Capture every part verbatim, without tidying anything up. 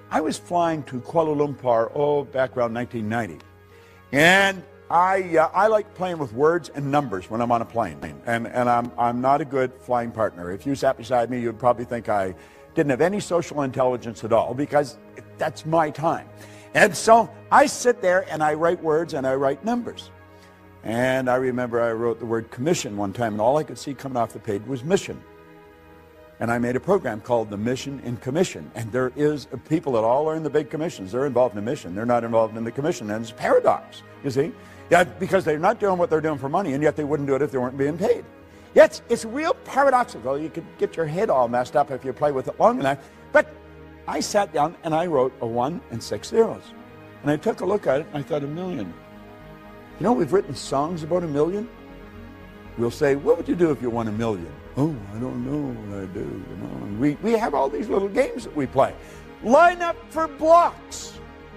I was flying to Kuala Lumpur, oh, back around nineteen ninety. And I, uh, I like playing with words and numbers when I'm on a plane. And, and I'm, I'm not a good flying partner. If you sat beside me, you'd probably think I didn't have any social intelligence at all, because that's my time. And so I sit there and I write words and I write numbers. And I remember I wrote the word commission one time, and all I could see coming off the page was mission. And I made a program called the Mission in Commission. And there is people that all are in the big commissions. They're involved in the mission. They're not involved in the commission. And it's a paradox, you see. Yeah, because they're not doing what they're doing for money, and yet they wouldn't do it if they weren't being paid. Yeah, it's, it's real paradoxical. You could get your head all messed up if you play with it long enough. But I sat down and I wrote a one and six zeros. And I took a look at it and I thought, a million. You know, we've written songs about a million. We'll say, what would you do if you won a million? Oh, I don't know what I do, you know. And we, we have all these little games that we play. Line up for blocks.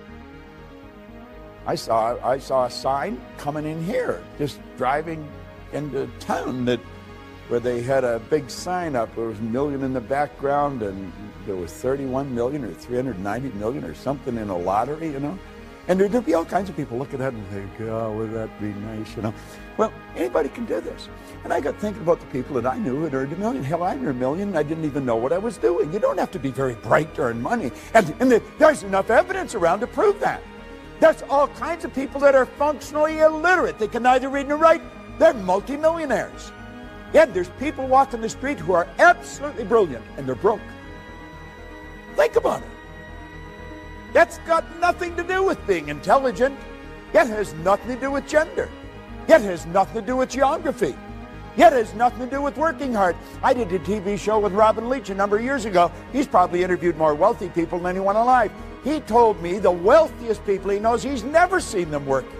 I saw, I saw a sign coming in here, just driving into town, that where they had a big sign up. There was a million in the background, and there was thirty-one million or three hundred ninety million or something in a lottery, you know. And there'd be all kinds of people look at that and think, oh, would that be nice, you know. Well, anybody can do this. And I got thinking about the people that I knew who had earned a million. Hell, I earned a million and I didn't even know what I was doing. You don't have to be very bright to earn money. And, and the, there's enough evidence around to prove that. There's all kinds of people that are functionally illiterate. They can neither read nor write. They're multimillionaires. Yet there's people walking the street who are absolutely brilliant, and they're broke. Think about it. That's got nothing to do with being intelligent. It has nothing to do with gender. It has nothing to do with geography. It has nothing to do with working hard. I did a T V show with Robin Leach a number of years ago. He's probably interviewed more wealthy people than anyone alive. He told me the wealthiest people he knows, he's never seen them working.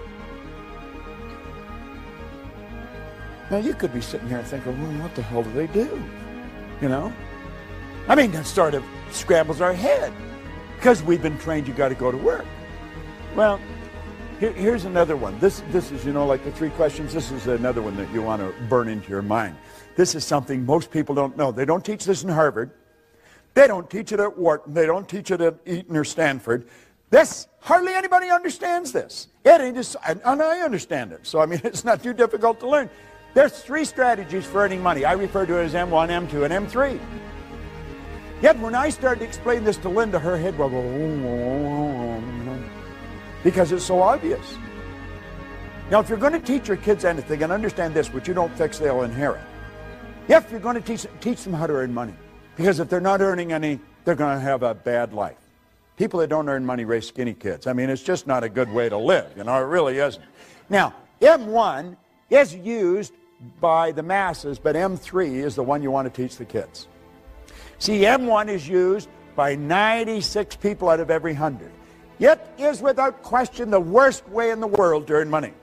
Now, you could be sitting here and thinking, well, what the hell do they do? You know? I mean, that sort of scrambles our head, because we've been trained you got to go to work. Well, here, here's another one. This, this is, you know, like the three questions. This is another one that you want to burn into your mind. This is something most people don't know. They don't teach this in Harvard. They don't teach it at Wharton. They don't teach it at Eton or Stanford. This, hardly anybody understands this. It ain't just, and, and I understand it. So, I mean, it's not too difficult to learn. There's three strategies for earning money. I refer to it as M one, M two, and M three. Yet when I started to explain this to Linda, her head will go, oh, oh, oh, because it's so obvious. Now, if you're going to teach your kids anything, and understand this, what you don't fix, they'll inherit. If you're going to teach, teach them how to earn money. Because if they're not earning any, they're going to have a bad life. People that don't earn money raise skinny kids. I mean, it's just not a good way to live. You know, it really isn't. Now, M one is used by the masses, but M three is the one you want to teach the kids. See, M one is used by ninety-six people out of every one hundred. It is without question the worst way in the world to earn money.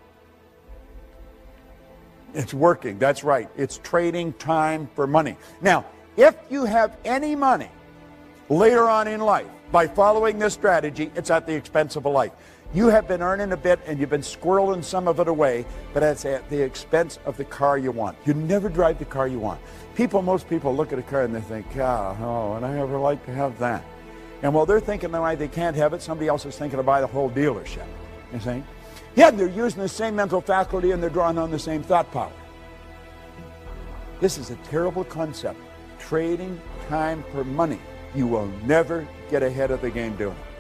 It's working, that's right. It's trading time for money. Now, if you have any money later on in life by following this strategy, it's at the expense of a life. You have been earning a bit and you've been squirreling some of it away, but it's at the expense of the car you want. You never drive the car you want. People, most people look at a car and they think, oh, oh, would I ever like to have that? And while they're thinking why they can't have it, somebody else is thinking to buy the whole dealership. You see? Yeah, they're using the same mental faculty and they're drawing on the same thought power. This is a terrible concept. Trading time for money. You will never get ahead of the game doing it.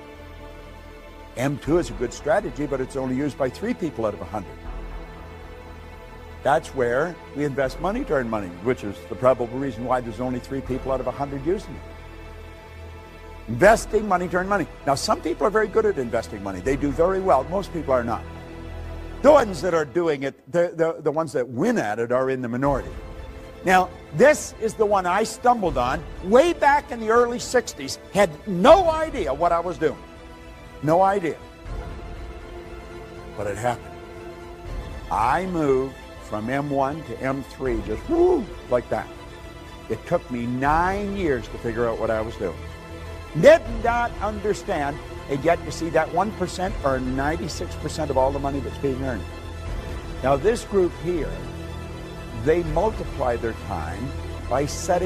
M two is a good strategy, but it's only used by three people out of one hundred. That's where we invest money to earn money, which is the probable reason why there's only three people out of one hundred using it. Investing money to earn money. Now, some people are very good at investing money. They do very well. Most people are not. The ones that are doing it, the, the, the ones that win at it are in the minority. Now, this is the one I stumbled on way back in the early sixties. Had no idea what I was doing. No idea. But it happened. I moved from M one to M three just whoo, like that. It took me nine years to figure out what I was doing. Did not understand, and yet you see that one percent are ninety-six percent of all the money that's being earned. Now this group here, they multiply their time by setting up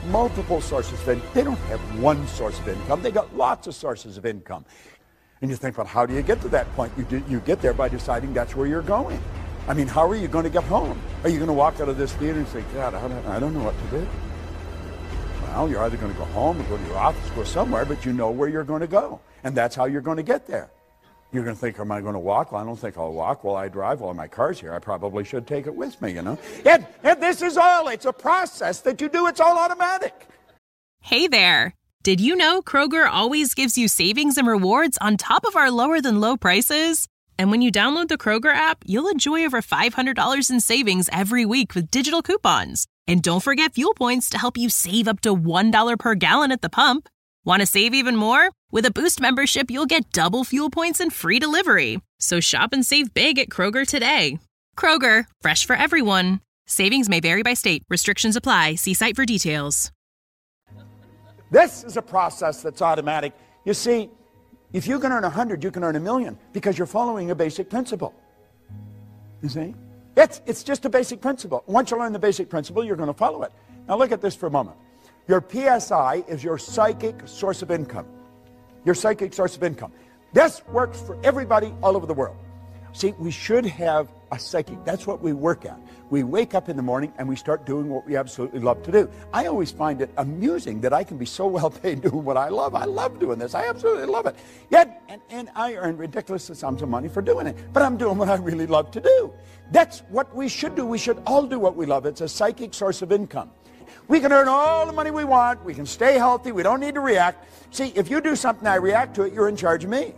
multiple sources of income. They don't have one source of income. They got lots of sources of income. And you think, well, how do you get to that point? You, do, you get there by deciding that's where you're going. I mean, how are you going to get home? Are you going to walk out of this theater and say, God, I don't, I don't know what to do? Well, you're either going to go home or go to your office, go somewhere, but you know where you're going to go. And that's how you're going to get there. You're going to think, am I going to walk? Well, I don't think I'll walk. Well, I drive. Well, my car's here. I probably should take it with me, you know. And, and this is all. It's a process that you do. It's all automatic. Hey there. Did you know Kroger always gives you savings and rewards on top of our lower-than-low prices? And when you download the Kroger app, you'll enjoy over five hundred dollars in savings every week with digital coupons. And don't forget fuel points to help you save up to one dollar per gallon at the pump. Want to save even more? With a Boost membership, you'll get double fuel points and free delivery. So shop and save big at Kroger today. Kroger, fresh for everyone. Savings may vary by state. Restrictions apply. See site for details. This is a process that's automatic. You see, if you can earn one hundred, you can earn a million because you're following a basic principle. You see? It's, it's just a basic principle. Once you learn the basic principle, you're going to follow it. Now look at this for a moment. Your P S I is your psychic source of income. Your psychic source of income. This works for everybody all over the world. See, we should have a psychic. That's what we work at. We wake up in the morning and we start doing what we absolutely love to do. I always find it amusing that I can be so well paid doing what I love. I love doing this. I absolutely love it. Yet, and, and I earn ridiculous sums of money for doing it. But I'm doing what I really love to do. That's what we should do. We should all do what we love. It's a psychic source of income. We can earn all the money we want. We can stay healthy. We don't need to react. See, if you do something, I react to it, you're in charge of me.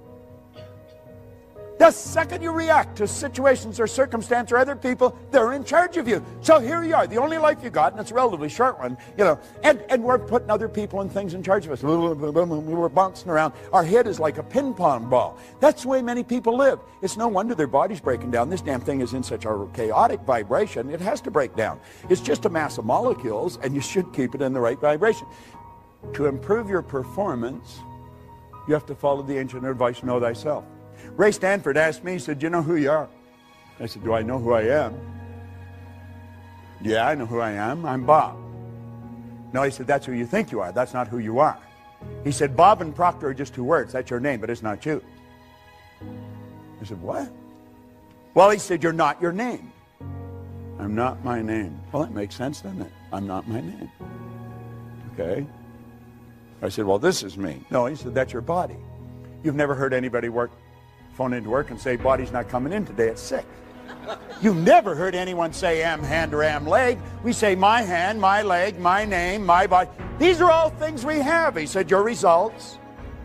The second you react to situations or circumstance or other people, they're in charge of you. So here you are, the only life you got, and it's a relatively short one, you know, and, and we're putting other people and things in charge of us. We're bouncing around. Our head is like a ping pong ball. That's the way many people live. It's no wonder their body's breaking down. This damn thing is in such a chaotic vibration, it has to break down. It's just a mass of molecules, and you should keep it in the right vibration. To improve your performance, you have to follow the ancient advice, know thyself. Ray Stanford asked me, he said, do you know who you are? I said, do I know who I am? Yeah, I know who I am. I'm Bob. No, he said, that's who you think you are. That's not who you are. He said, Bob and Proctor are just two words. That's your name, but it's not you. I said, what? Well, he said, you're not your name. I'm not my name. Well, that makes sense, doesn't it? I'm not my name. Okay. I said, well, this is me. No, he said, that's your body. You've never heard anybody work, phone into work and say, body's not coming in today, it's sick. You've never heard anyone say am hand or am leg. We say my hand, my leg, my name, my body. These are all things we have. He said, your results.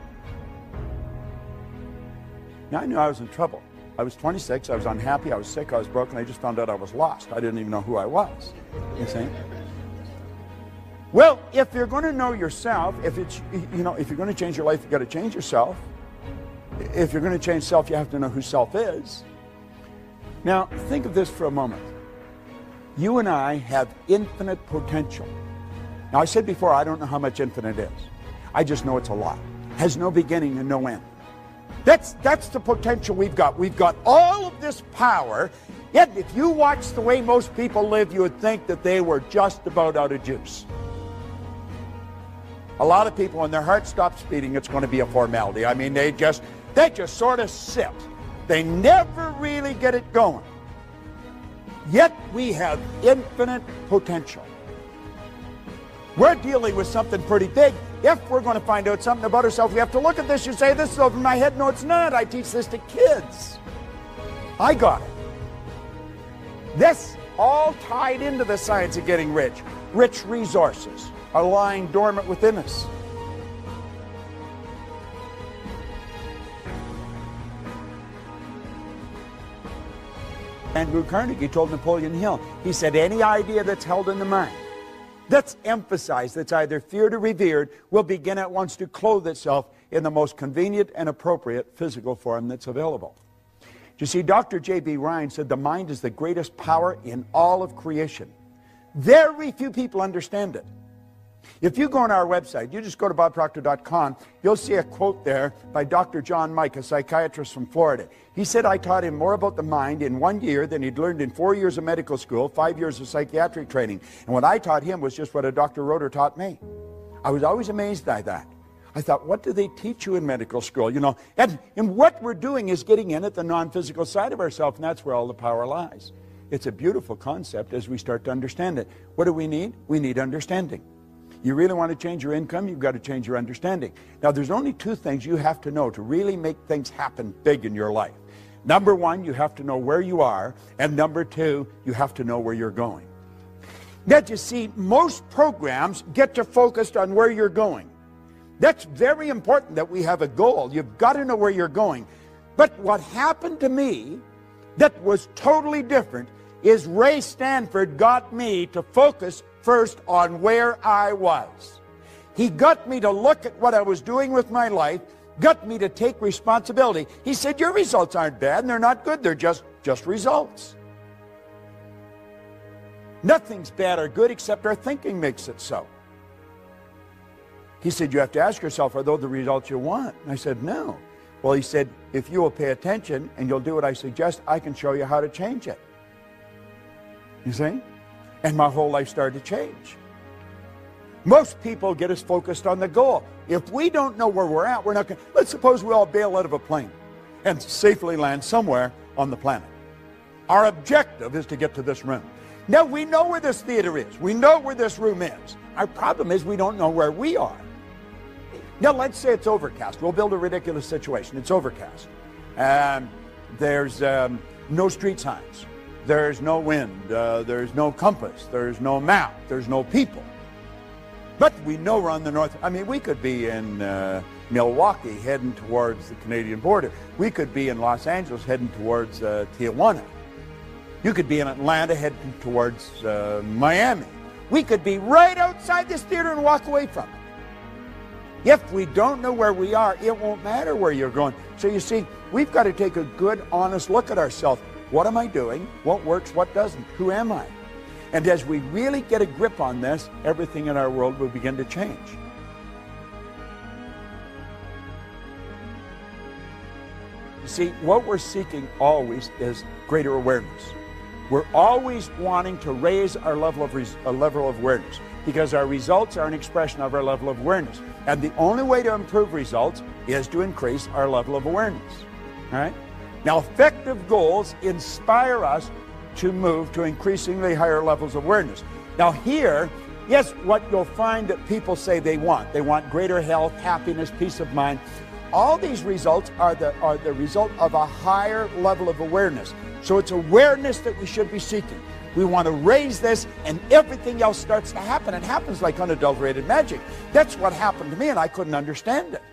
Now, I knew I was in trouble. I was twenty-six, I was unhappy, I was sick, I was broken, I just found out I was lost. I didn't even know who I was. You see? Well, if you're going to know yourself, if it's, you know, if you're going to change your life, you've got to change yourself. If you're going to change self, you have to know who self is. Now, think of this for a moment. You and I have infinite potential. Now, I said before, I don't know how much infinite is. I just know it's a lot. Has no beginning and no end. That's, that's the potential we've got. We've got all of this power, yet if you watch the way most people live, you would think that they were just about out of juice. A lot of people, when their heart stops beating, it's going to be a formality. I mean, they just, they just sort of sit. They never really get it going. Yet we have infinite potential. We're dealing with something pretty big. If we're going to find out something about ourselves, we have to look at this. You say, this is over my head. No, it's not. I teach this to kids. I got it. This all tied into the science of getting rich. Rich resources are lying dormant within us. Andrew Carnegie told Napoleon Hill, he said, any idea that's held in the mind, that's emphasized, that's either feared or revered, will begin at once to clothe itself in the most convenient and appropriate physical form that's available. You see, Doctor J B Ryan said the mind is the greatest power in all of creation. Very few people understand it. If you go on our website, you just go to bob proctor dot com, you'll see a quote there by Doctor John Mike, a psychiatrist from Florida. He said, I taught him more about the mind in one year than he'd learned in four years of medical school, five years of psychiatric training. And what I taught him was just what a Doctor Roeder taught me. I was always amazed by that. I thought, what do they teach you in medical school? You know, and, and what we're doing is getting in at the non-physical side of ourselves, and that's where all the power lies. It's a beautiful concept as we start to understand it. What do we need? We need understanding. You really want to change your income, you've got to change your understanding. Now, there's only two things you have to know to really make things happen big in your life. Number one, you have to know where you are, and number two, you have to know where you're going. Now, you see, most programs get you focused on where you're going. That's very important that we have a goal. You've got to know where you're going. But what happened to me that was totally different is Ray Stanford got me to focus first on where I was. He got me to look at what I was doing with my life, got me to take responsibility. He said, your results aren't bad and they're not good, they're just, just results. Nothing's bad or good except our thinking makes it so. He said, you have to ask yourself, are those the results you want? And I said, no. Well, he said, if you will pay attention and you'll do what I suggest, I can show you how to change it. You see? And my whole life started to change. Most people get us focused on the goal. If we don't know where we're at, we're not going to... Let's suppose we all bail out of a plane and safely land somewhere on the planet. Our objective is to get to this room. Now, we know where this theater is. We know where this room is. Our problem is we don't know where we are. Now, let's say it's overcast. We'll build a ridiculous situation. It's overcast. Um, there's um, no street signs. There's no wind, uh, there's no compass, there's no map, there's no people. But we know we're on the north. I mean, we could be in uh, Milwaukee heading towards the Canadian border. We could be in Los Angeles heading towards uh, Tijuana. You could be in Atlanta heading towards uh, Miami. We could be right outside this theater and walk away from it. If we don't know where we are, it won't matter where you're going. So you see, we've got to take a good, honest look at ourselves. What am I doing? What works? What doesn't? Who am I? And as we really get a grip on this, everything in our world will begin to change. You see, what we're seeking always is greater awareness. We're always wanting to raise our level of res- a level of awareness because our results are an expression of our level of awareness. And the only way to improve results is to increase our level of awareness. All right? Now, effective goals inspire us to move to increasingly higher levels of awareness. Now here, yes, what you'll find that people say they want. They want greater health, happiness, peace of mind. All these results are the, are the result of a higher level of awareness. So it's awareness that we should be seeking. We want to raise this and everything else starts to happen. It happens like unadulterated magic. That's what happened to me and I couldn't understand it.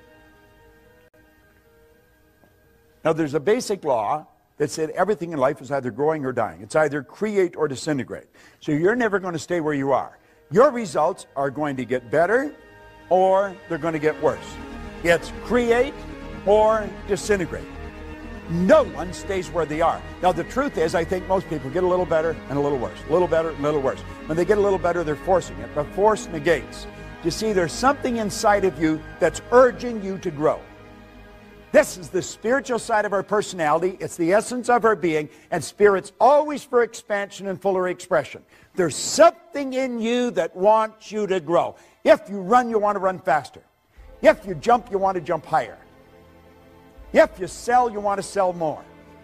Now, there's a basic law that said everything in life is either growing or dying. It's either create or disintegrate. So you're never going to stay where you are. Your results are going to get better or they're going to get worse. It's create or disintegrate. No one stays where they are. Now, the truth is, I think most people get a little better and a little worse. A little better and a little worse. When they get a little better, they're forcing it. But force negates. You see, there's something inside of you that's urging you to grow. This is the spiritual side of our personality. It's the essence of our being, and spirit's always for expansion and fuller expression. There's something in you that wants you to grow. If you run, you want to run faster. If you jump, you want to jump higher. If you sell, you want to sell more.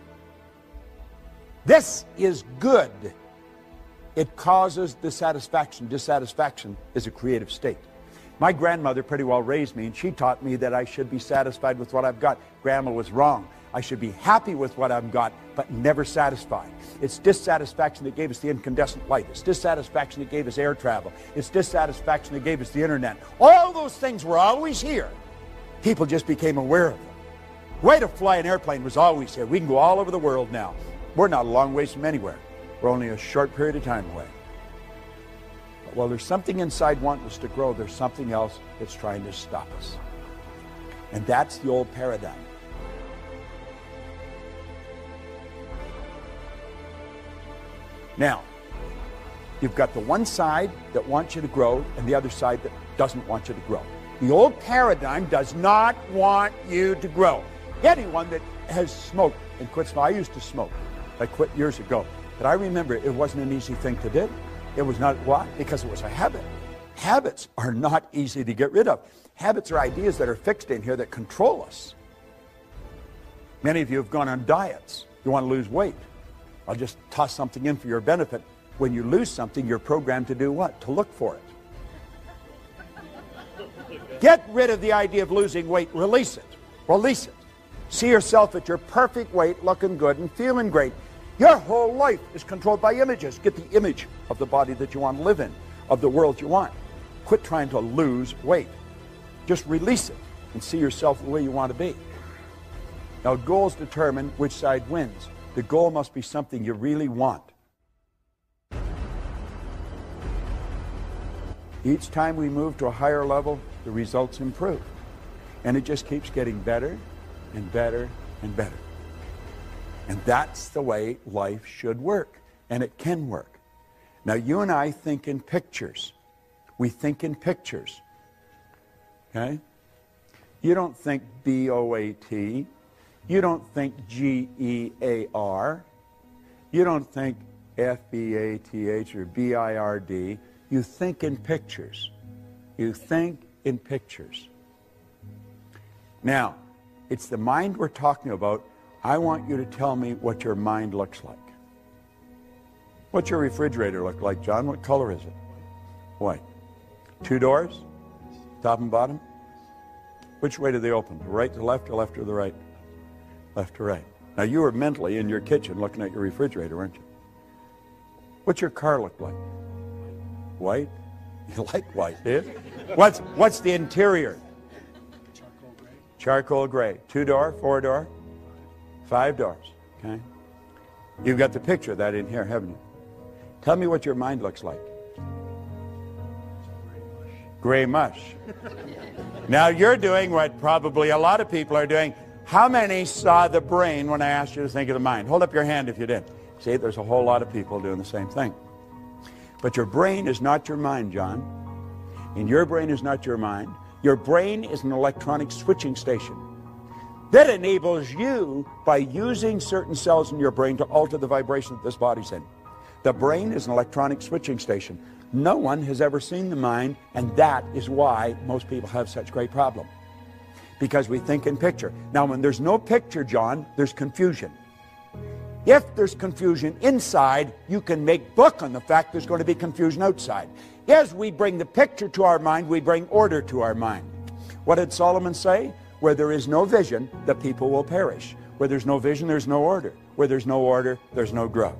This is good. It causes dissatisfaction. Dissatisfaction is a creative state. My grandmother pretty well raised me, and she taught me that I should be satisfied with what I've got. Grandma was wrong. I should be happy with what I've got, but never satisfied. It's dissatisfaction that gave us the incandescent light. It's dissatisfaction that gave us air travel. It's dissatisfaction that gave us the internet. All those things were always here. People just became aware of them. The way to fly an airplane was always here. We can go all over the world now. We're not a long ways from anywhere. We're only a short period of time away. Well, there's something inside wanting us to grow. There's something else that's trying to stop us. And that's the old paradigm. Now, You've got the one side that wants you to grow and the other side that doesn't want you to grow. The old paradigm does not want you to grow. Anyone that has smoked and quit smoking, I used to smoke. I quit years ago. But I remember it wasn't an easy thing to do. It was not, why? Because it was a habit. Habits are not easy to get rid of. Habits are ideas that are fixed in here that control us. Many of you have gone on diets. You want to lose weight. I'll just toss something in for your benefit. When you lose something, you're programmed to do what? To look for it. Get rid of the idea of losing weight. Release it. Release it. See yourself at your perfect weight, looking good and feeling great. Your whole life is controlled by images. Get the image of the body that you want to live in, of the world you want. Quit trying to lose weight. Just release it and see yourself the way you want to be. Now, goals determine which side wins. The goal must be something you really want. Each time we move to a higher level, the results improve. And it just keeps getting better and better and better. And that's the way life should work. And it can work. Now, you and I think in pictures. We think in pictures. Okay? You don't think B O A T. You don't think G E A R. You don't think F B A T H or B I R D. You think in pictures. You think in pictures. Now, it's the mind we're talking about. I want you to tell me what your mind looks like. What's your refrigerator look like, John? What color is it? White. Two doors? Top and bottom? Which way do they open? Right to left or left to the right? Left to right. Now, you were mentally in your kitchen looking at your refrigerator, weren't you? What's your car look like? White? You like white, do you? What's, what's the interior? Charcoal gray. Charcoal gray. Two-door, four-door? Five doors, okay? You've got the picture of that in here, haven't you? Tell me what your mind looks like. Gray mush. Now you're doing what probably a lot of people are doing. How many saw the brain when I asked you to think of the mind? Hold up your hand if you did. See, there's a whole lot of people doing the same thing. But your brain is not your mind, John. And your brain is not your mind. Your brain is an electronic switching station that enables you, by using certain cells in your brain, to alter the vibration that this body's in. The brain is an electronic switching station. No one has ever seen the mind, and that is why most people have such great problem. Because we think in picture. Now, when there's no picture, John, there's confusion. If there's confusion inside, you can make book on the fact there's going to be confusion outside. As we bring the picture to our mind, we bring order to our mind. What did Solomon say? Where there is no vision, the people will perish. Where there's no vision, there's no order. Where there's no order, there's no growth.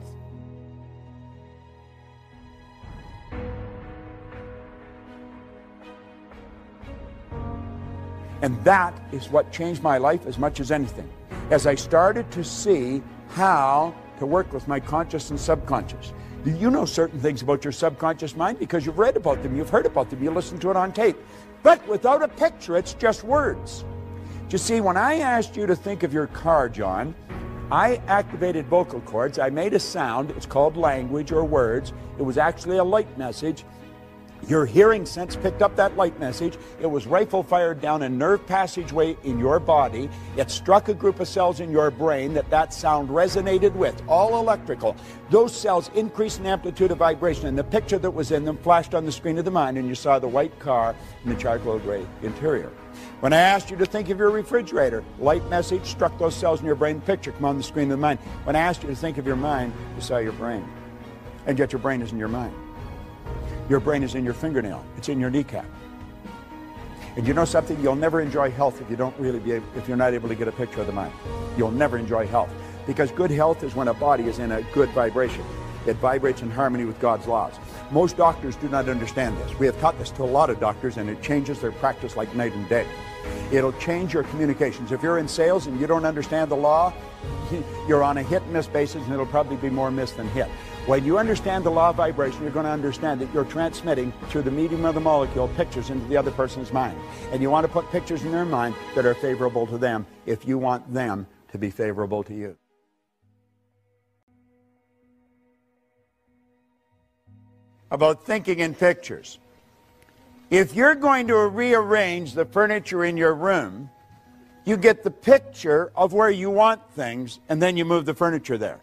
And that is what changed my life as much as anything. As I started to see how to work with my conscious and subconscious. Do you know certain things about your subconscious mind? Because you've read about them, you've heard about them, you listened to it on tape. But without a picture, it's just words. You see, when I asked you to think of your car, John, I activated vocal cords. I made a sound. It's called language or words. It was actually a light message. Your hearing sense picked up that light message. It was rifle fired down a nerve passageway in your body. It struck a group of cells in your brain that that sound resonated with, all electrical. Those cells increased in amplitude of vibration, and the picture that was in them flashed on the screen of the mind, and you saw the white car and the charcoal gray interior. When I asked you to think of your refrigerator, light message struck those cells in your brain, picture come on the screen of the mind. When I asked you to think of your mind, you saw your brain. And yet your brain isn't your mind. Your brain is in your fingernail. It's in your kneecap. And you know something? You'll never enjoy health if you don't really be able, if you're not able to get a picture of the mind. You'll never enjoy health. Because good health is when a body is in a good vibration. It vibrates in harmony with God's laws. Most doctors do not understand this. We have taught this to a lot of doctors, and it changes their practice like night and day. It'll change your communications. If you're in sales and you don't understand the law, you're on a hit and miss basis, and it'll probably be more miss than hit. When you understand the law of vibration, you're going to understand that you're transmitting through the medium of the molecule pictures into the other person's mind. And you want to put pictures in their mind that are favorable to them if you want them to be favorable to you. about thinking in pictures. If you're going to rearrange the furniture in your room, you get the picture of where you want things, and then you move the furniture there.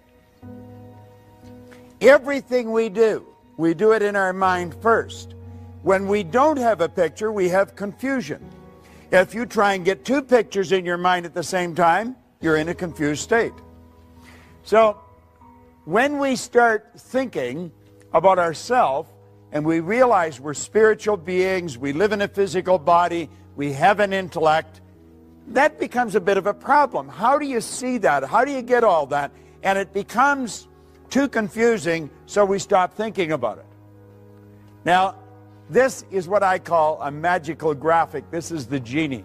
Everything we do, we do it in our mind first. When we don't have a picture, we have confusion. If you try and get two pictures in your mind at the same time, you're in a confused state. So, when we start thinking about ourselves, and we realize we're spiritual beings, we live in a physical body, we have an intellect, that becomes a bit of a problem. How do you see that? How do you get all that? And it becomes too confusing, so we stop thinking about it. Now, this is what I call a magical graphic. This is the genie.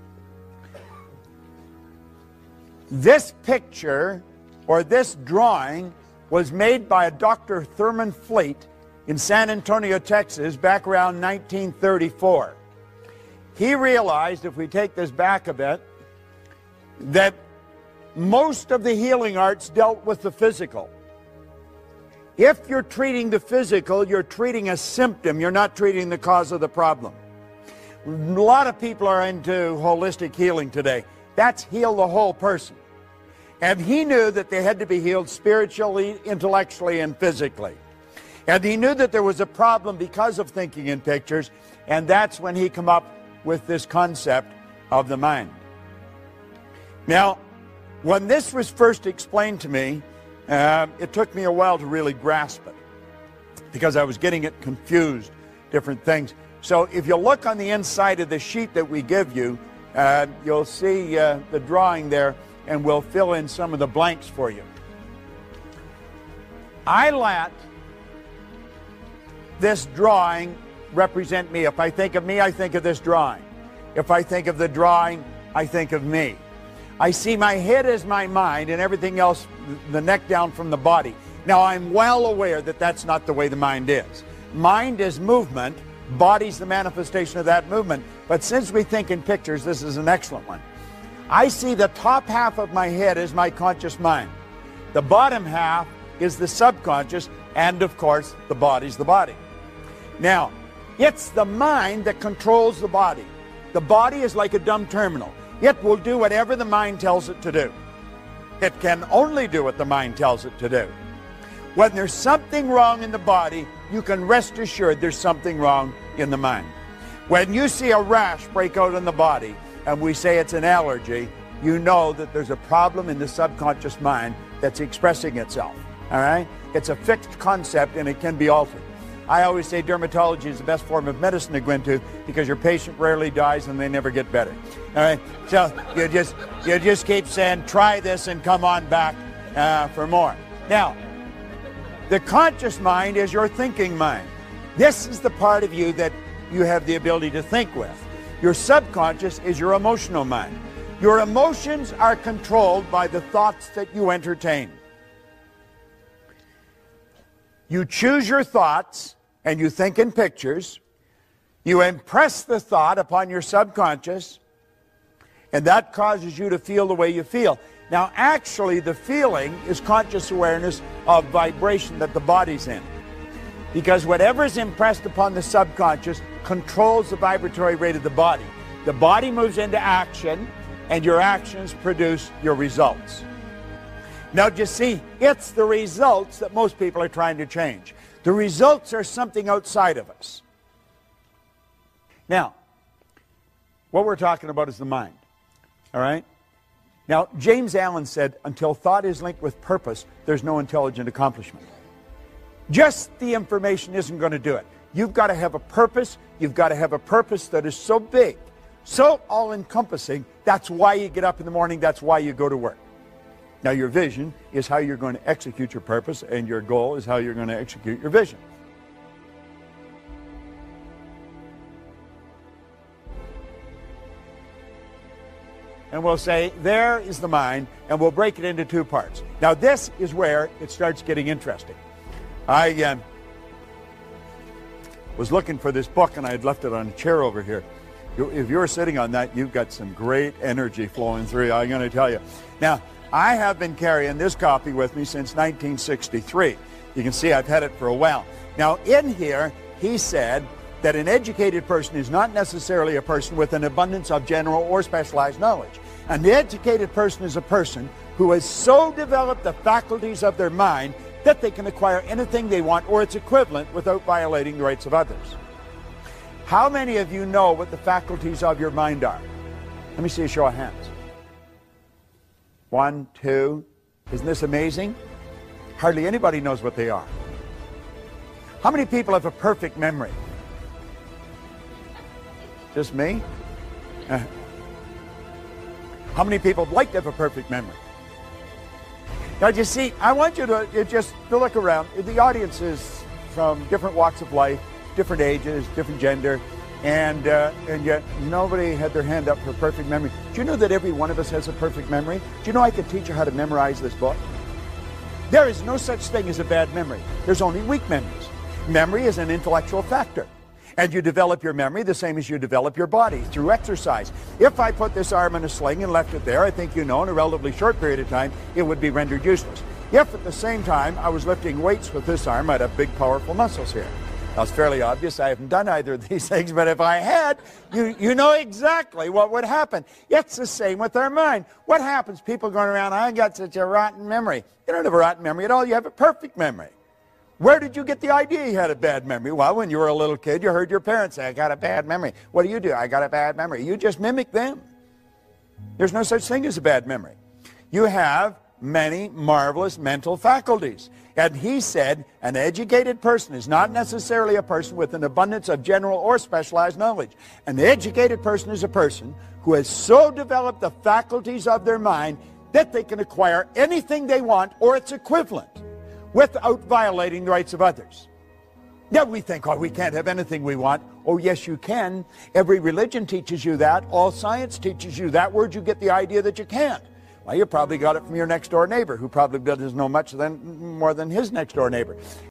This picture, or this drawing, was made by a Doctor Thurman Fleet in San Antonio, Texas, back around nineteen thirty-four. He realized, if we take this back a bit, that most of the healing arts dealt with the physical. If you're treating the physical, you're treating a symptom. You're not treating the cause of the problem. A lot of people are into holistic healing today. That's heal the whole person. And he knew that they had to be healed spiritually, intellectually, and physically. And he knew that there was a problem because of thinking in pictures, and that's when he came up with this concept of the mind. Now, when this was first explained to me, uh, it took me a while to really grasp it, because I was getting it confused, different things. So if you look on the inside of the sheet that we give you, uh, you'll see uh, the drawing there, and we'll fill in some of the blanks for you. I let this drawing represent me. If I think of me, I think of this drawing. If I think of the drawing, I think of me. I see my head as my mind and everything else, the neck down from the body. Now, I'm well aware that that's not the way the mind is. Mind is movement, body's the manifestation of that movement. But since we think in pictures, this is an excellent one. I see the top half of my head as my conscious mind. The bottom half is the subconscious, and of course, the body's the body. Now, it's the mind that controls the body. The body is like a dumb terminal. It will do whatever the mind tells it to do. It can only do what the mind tells it to do. When there's something wrong in the body, you can rest assured there's something wrong in the mind. When you see a rash break out in the body, and we say it's an allergy, you know that there's a problem in the subconscious mind that's expressing itself. All right? It's a fixed concept, and it can be altered. I always say dermatology is the best form of medicine to go into, because your patient rarely dies and they never get better. All right? So you just you just keep saying, try this and come on back uh, for more. Now, the conscious mind is your thinking mind. This is the part of you that you have the ability to think with. Your subconscious is your emotional mind. Your emotions are controlled by the thoughts that you entertain. You choose your thoughts and you think in pictures. You impress the thought upon your subconscious, and that causes you to feel the way you feel. Now, actually, the feeling is conscious awareness of vibration that the body's in. Because whatever is impressed upon the subconscious controls the vibratory rate of the body. The body moves into action, and your actions produce your results. Now, you see, it's the results that most people are trying to change. The results are something outside of us. Now, what we're talking about is the mind. All right? Now, James Allen said, until thought is linked with purpose, there's no intelligent accomplishment. Just the information isn't going to do it. You've got to have a purpose. You've got to have a purpose that is so big, so all-encompassing. That's why you get up in the morning. That's why you go to work. Now, your vision is how you're going to execute your purpose, and your goal is how you're going to execute your vision. And we'll say, there is the mind, and we'll break it into two parts. Now, this is where it starts getting interesting. I uh, was looking for this book, and I had left it on a chair over here. You, if you're sitting on that, you've got some great energy flowing through you, I'm going to tell you. Now, I have been carrying this copy with me since nineteen sixty-three. You can see I've had it for a while. Now, in here, he said that an educated person is not necessarily a person with an abundance of general or specialized knowledge. An educated person is a person who has so developed the faculties of their mind that they can acquire anything they want or its equivalent without violating the rights of others. How many of you know what the faculties of your mind are? Let me see a show of hands. One, two. Isn't this amazing? Hardly anybody knows what they are. How many people have a perfect memory? Just me? Uh, how many people would like to have a perfect memory? Now, you see, I want you to just to look around. The audience is from different walks of life, different ages, different gender, and uh, and yet nobody had their hand up for perfect memory. Do you know that every one of us has a perfect memory? Do you know I could teach you how to memorize this book? There is no such thing as a bad memory. There's only weak memories. Memory is an intellectual factor. And you develop your memory the same as you develop your body, through exercise. If I put this arm in a sling and left it there, I think you know in a relatively short period of time, it would be rendered useless. If at the same time I was lifting weights with this arm, I'd have big, powerful muscles here. Now, it's fairly obvious I haven't done either of these things, but if I had, you, you know exactly what would happen. It's the same with our mind. What happens? People going around, I got such a rotten memory. You don't have a rotten memory at all. You have a perfect memory. Where did you get the idea you had a bad memory? Well, when you were a little kid, you heard your parents say, I got a bad memory. What do you do? I got a bad memory. You just mimic them. There's no such thing as a bad memory. You have many marvelous mental faculties. And he said, an educated person is not necessarily a person with an abundance of general or specialized knowledge. An educated person is a person who has so developed the faculties of their mind that they can acquire anything they want or its equivalent without violating the rights of others. Now we think, oh, we can't have anything we want. Oh, yes, you can. Every religion teaches you that. All science teaches you that. Where'd you get the idea that you can't? Well, you probably got it from your next door neighbor, who probably doesn't know much than, more than his next door neighbor.